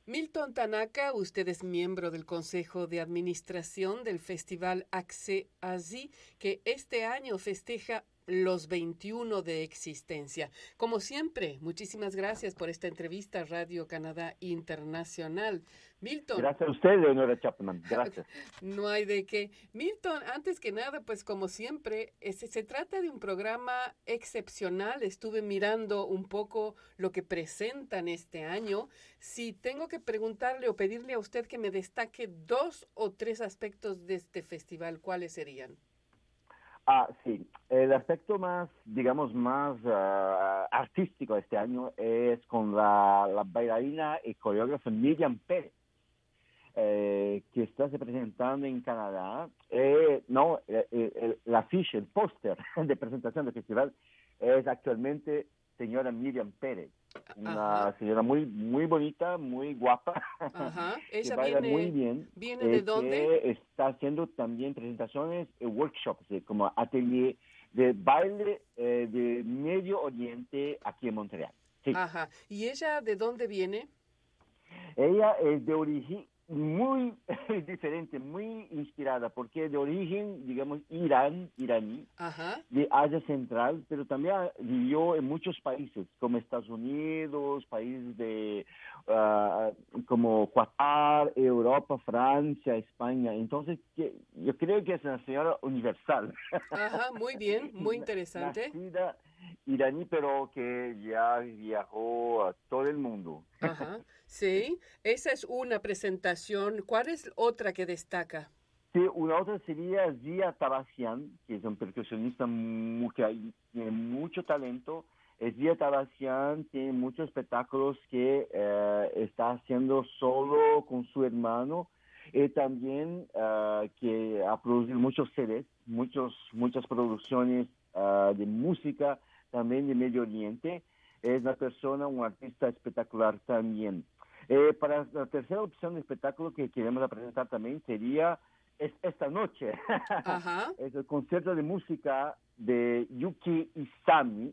Milton Tanaka, usted es miembro del Consejo de Administración del Festival Axe Azi, que este año festeja los 21 de existencia. Como siempre, muchísimas gracias por esta entrevista a Radio Canadá Internacional. Milton. Gracias a usted, Leonora Chapman. Gracias. No hay de qué. Milton, antes que nada, pues como siempre, se trata de un programa excepcional. Estuve mirando un poco lo que presentan este año. Si tengo que preguntarle o pedirle a usted que me destaque 2 o 3 aspectos de este festival, ¿cuáles serían? Sí. El aspecto más, digamos, más artístico de este año es con la bailarina y coreógrafa Miriam Pérez, que está se presentando en Canadá. El afiche, el póster de presentación del festival es actualmente señora Miriam Pérez, una señora muy muy bonita, muy guapa, Ajá. que Ella baila muy bien. ¿viene de dónde? Que está haciendo también presentaciones, workshops, como atelier de baile de Medio Oriente aquí en Montreal. Sí. Ajá. ¿Y ella de dónde viene? Ella es de origen muy diferente, muy inspirada, porque de origen, digamos, iraní, Ajá. de Asia Central, pero también vivió en muchos países, como Estados Unidos, países de como Qatar, Europa, Francia, España. Entonces, yo creo que es una señora universal. Ajá, muy bien, muy interesante. Nacida iraní, pero que ya viajó a todo el mundo. Ajá, sí, esa es una presentación. ¿Cuál es otra que destaca? Sí, una otra sería Zia Tabassian, que es un percusionista que tiene mucho talento. Zia Tabassian tiene muchos espectáculos que está haciendo solo con su hermano, y también que ha producido muchos CDs, muchas producciones de música, también de Medio Oriente. Es una persona, un artista espectacular también. Para la tercera opción de espectáculo que queremos presentar también sería esta noche. Ajá. Es el concierto de música de Yuki Isami,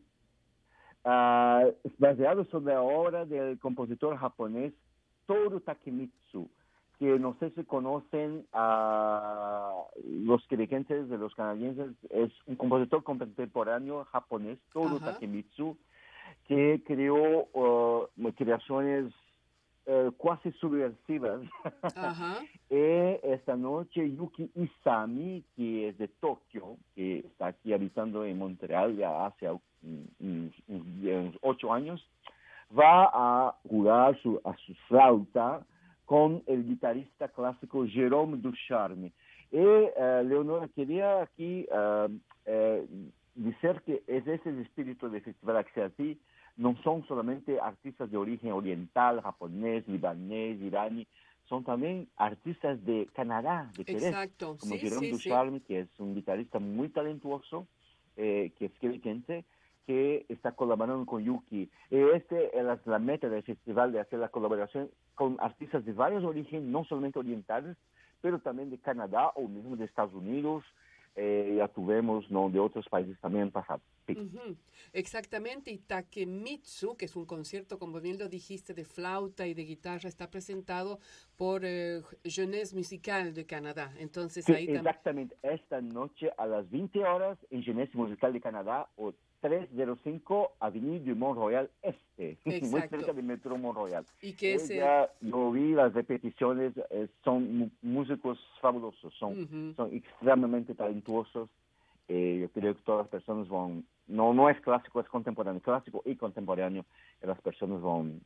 baseado sobre la obra del compositor japonés Toru Takemitsu, que no sé si conocen a los quebequenses, de los canadienses. Es un compositor contemporáneo japonés, Toru Takemitsu, que creó creaciones cuasi subversivas. Ajá. Esta noche Yuki Isami, que es de Tokio, que está aquí habitando en Montreal ya hace unos 8 años, va a jugar a su flauta con el guitarrista clásico Jérôme Ducharme. Leonora, quería aquí decir que ese es el espíritu del Festival Axe Azi. No son solamente artistas de origen oriental, japonés, libanés, iraní, son también artistas de Canadá, de Quebec. Exacto, Como sí, Jérôme sí, sí. Ducharme, que es un guitarrista muy talentuoso, que es quebequense, que está colaborando con Yuki. Este es la meta del festival, de hacer la colaboración con artistas de varios orígenes, no solamente orientales, pero también de Canadá o mismo de Estados Unidos. Ya tuvimos, ¿no?, de otros países también pasado. Sí. Uh-huh. Exactamente, y Takemitsu, que es un concierto, como bien lo dijiste, de flauta y de guitarra, está presentado por Jeunesse Musicale de Canadá. Entonces Sí, ahí exactamente. Esta noche a las 20 horas en Jeunesse Musicale de Canadá, o 305 Avenue du Mont-Royal Este, muy cerca del Metro Mont-Royal. Y que Ya yo vi las repeticiones, son músicos fabulosos, son extremadamente talentuosos. Yo creo que todas las personas van, no es clásico, es contemporáneo, clásico y contemporáneo, y las personas van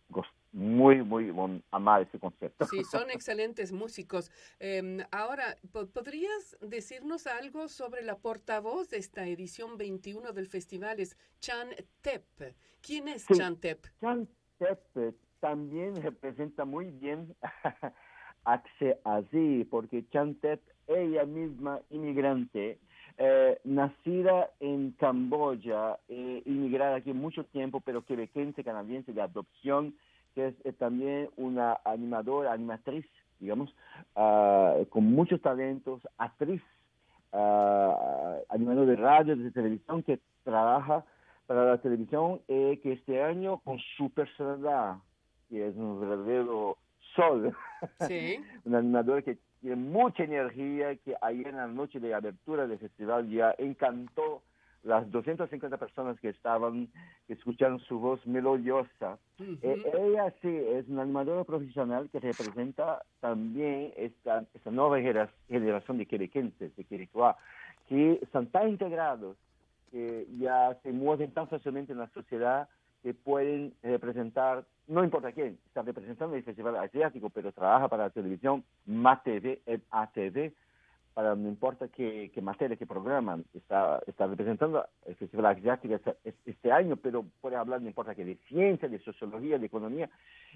van a amar ese concierto. Sí, son excelentes músicos. Ahora, ¿podrías decirnos algo sobre la portavoz de esta edición 21 del festival? Es Chan Tep. ¿Quién es Chan Tep? Chan Tep también representa muy bien Axe Azi, porque Chan Tep, ella misma inmigrante, nacida en Camboya, inmigrada aquí mucho tiempo, pero quebequense, canadiense de adopción, que es también una animatriz, digamos, con muchos talentos, actriz, animador de radio, de televisión, que trabaja para la televisión, que este año con su personalidad, que es un verdadero Sol, Sí. una animadora que tiene mucha energía, que ayer en la noche de abertura del festival ya encantó las 250 personas que estaban, que escucharon su voz melodiosa. Ella sí es una animadora profesional que representa también esta nueva generación de querequenses, de Querecuá, que están tan integrados, que ya se mueven tan fácilmente en la sociedad, que pueden representar, no importa quién, está representando el Festival Asiático, pero trabaja para la televisión, MATV, ATV, para no importa qué materia, qué programa, está representando el Festival Asiático este año, pero puede hablar, no importa qué, de ciencia, de sociología, de economía.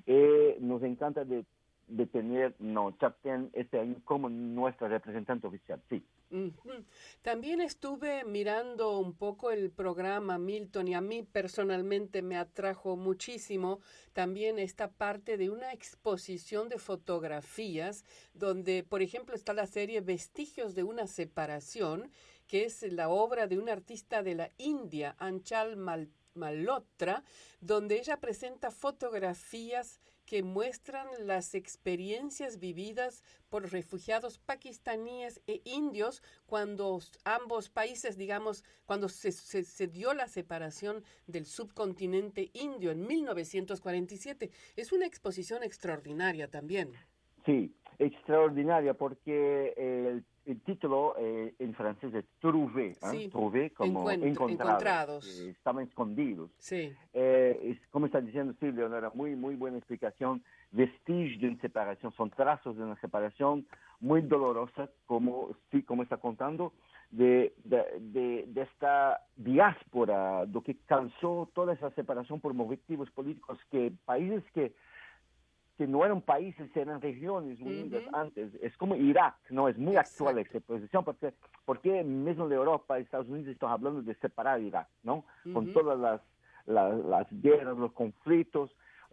Nos encanta de tener Chapten este año como nuestra representante oficial, sí. También estuve mirando un poco el programa, Milton, y a mí personalmente me atrajo muchísimo también esta parte de una exposición de fotografías donde, por ejemplo, está la serie Vestigios de una separación, que es la obra de una artista de la India, Anchal Malhotra, donde ella presenta fotografías que muestran las experiencias vividas por refugiados pakistaníes e indios cuando ambos países, digamos, cuando se dio la separación del subcontinente indio en 1947. Es una exposición extraordinaria también. Sí, extraordinaria porque el título en francés es trouver, Sí, trouver como encontrados. estaban escondidos. Sí. Como está diciendo Silvia, Leonora, muy buena explicación. Vestigios de una separación, son trazos de una separación muy dolorosa, como está contando, de esta diáspora, lo que causó toda esa separación por motivos políticos, que países que no eran países, eran regiones unidas antes. Es como Irak, ¿no? Es muy actual esa posición, porque mismo de Europa, Estados Unidos están hablando de separar Irak, ¿no? Con todas las guerras, los conflictos,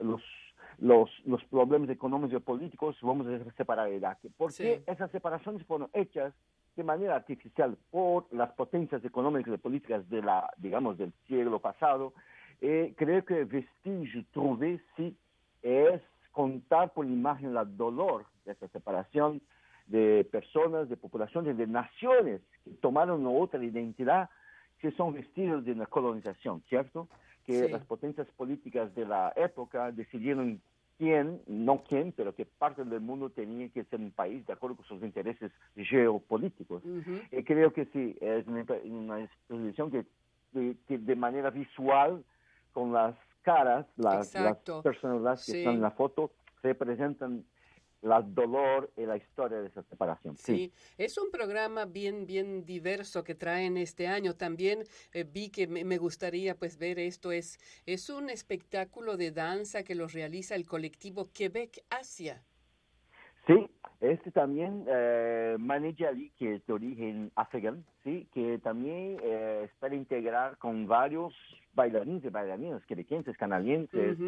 los problemas económicos y políticos, vamos a separar Irak. Porque esas separaciones fueron hechas de manera artificial por las potencias económicas y políticas del siglo pasado. Creo que Vestige Trouvé sí es contar por la imagen el dolor de esa separación de personas, de poblaciones, de naciones que tomaron otra identidad, que son vestidos de una colonización, ¿cierto? Que las potencias políticas de la época decidieron no quién, pero que parte del mundo tenía que ser un país de acuerdo con sus intereses geopolíticos. Creo que sí, es una exposición que de manera visual, con las caras, las personas que están en la foto, representan el dolor y la historia de esa separación. Sí, es un programa bien diverso que traen este año. También vi que me gustaría pues ver esto. Es un espectáculo de danza que los realiza el colectivo Quebec Asia. Sí, también maneja Ali, que es de origen afgano, sí, que también espera integrar con varios bailarines y bailarinas quebequenses, canadienses,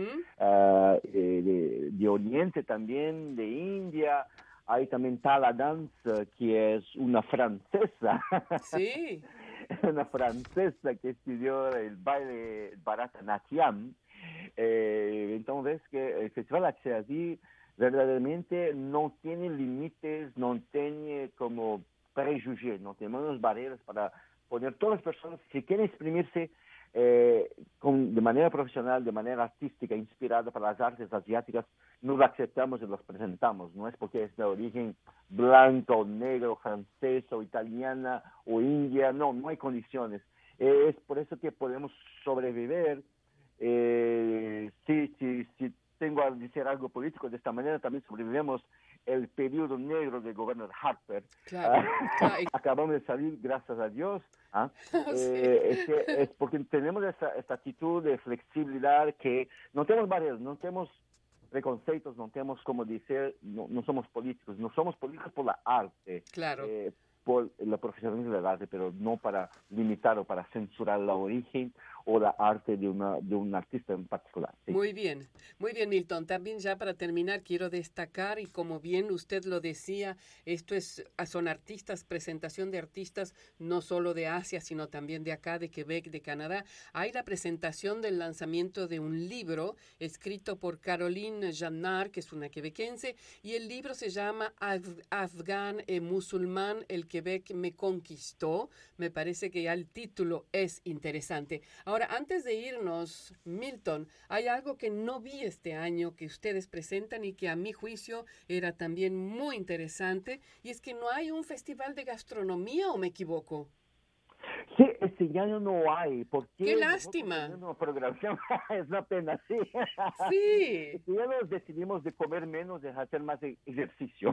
de Oriente también, de India. Hay también Tala Dance, que es una francesa. Sí. Una francesa que estudió el baile Bharatanatyam. Entonces, que el Festival Axeasi verdaderamente no tiene límites, no tiene como prejuicios, no tenemos barreras para poner todas las personas que quieren exprimirse de manera profesional, de manera artística, inspirada para las artes asiáticas, nos lo aceptamos y los presentamos. No es porque es de origen blanco, negro, francesa o italiana o india, no hay condiciones. Es por eso que podemos sobrevivir. Si tengo a decir algo político, de esta manera también sobrevivimos el periodo negro del gobernador Harper. Claro. Acabamos de salir, gracias a Dios. Sí. Es porque tenemos esta actitud de flexibilidad, que no tenemos barreras, no tenemos preconceptos, no tenemos como decir, no somos políticos, no somos políticos por la arte. Claro. Por la profesionalismo del arte, pero no para limitar o para censurar el origen o la arte de un artista en particular. ¿Sí? Muy bien, Milton. También ya para terminar quiero destacar, y como bien usted lo decía, son artistas, presentación de artistas no solo de Asia, sino también de acá, de Quebec, de Canadá. Hay la presentación del lanzamiento de un libro escrito por Caroline Jannard, que es una quebequense, y el libro se llama Afgán y Musulmán, el Quebec me conquistó. Me parece que ya el título es interesante. Ahora, antes de irnos, Milton, hay algo que no vi este año que ustedes presentan y que a mi juicio era también muy interesante, y es que no hay un festival de gastronomía, ¿o me equivoco? Sí, este año no hay, ¡Qué porque nosotros lástima! tenemos programación, es una pena, sí. Sí. Este año decidimos de comer menos, de hacer más ejercicio.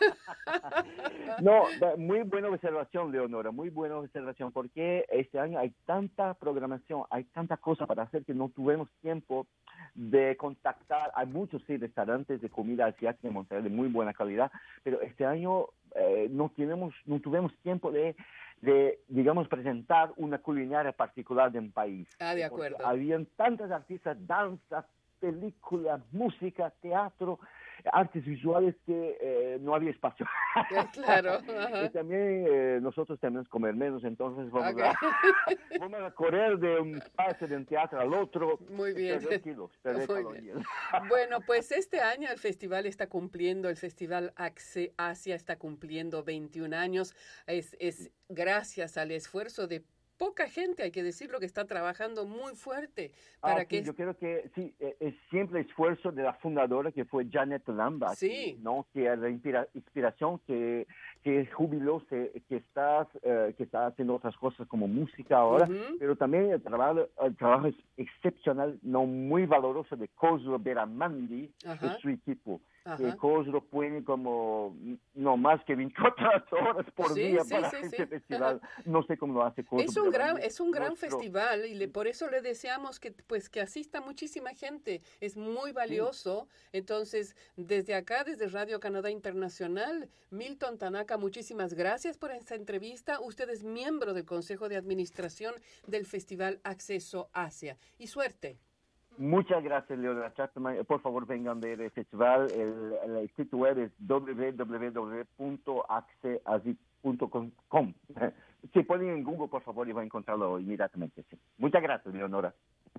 No, muy buena observación, Leonora, muy buena observación, porque este año hay tanta programación, hay tanta cosa para hacer que no tuvimos tiempo de contactar. Hay muchos sí, restaurantes de comida asiática en Montreal de muy buena calidad, pero este año no tuvimos tiempo de, digamos, presentar una culinaria particular de un país. De Porque acuerdo. habían tantas artistas, danza, película, música, teatro, artes visuales que no había espacio. Claro. Y Ajá. también nosotros tenemos que comer menos, entonces Okay. vamos a correr de un espacio de un teatro al otro, Muy bien. perder kilos, perder Muy bien. calorías. Bueno, pues este año el festival el Festival Asia está cumpliendo 21 años. Es gracias al esfuerzo de poca gente, hay que decirlo, que está trabajando muy fuerte para Sí, que... yo creo que sí, es siempre el esfuerzo de la fundadora que fue Janet Lamba, Sí. ¿no? Que es la inspiración que jubiló, que está haciendo otras cosas como música ahora, Ujú. pero también el trabajo es excepcional, no muy valoroso de Cosro Beramandi, de Ajá. su equipo. Que Ajá. Cosro pone como no más que 24 horas por Sí, día sí, para sí, este sí. Ajá. festival. No sé cómo lo hace Cosro Beramandi. Es un gran Nuestro, festival y por eso le deseamos que pues que asista muchísima gente. Es muy sí. valioso. Entonces, desde acá, desde Radio Canadá Internacional, Milton Tanaka, muchísimas gracias por esta entrevista. Usted es miembro del Consejo de Administración del Festival Acceso Asia. Y suerte. Muchas gracias, Leonora Chapman. Por favor, vengan a ver el festival. El sitio web es www.acceasi.com. Si ponen en Google, por favor, y van a encontrarlo inmediatamente. Sí. Muchas gracias, Leonora.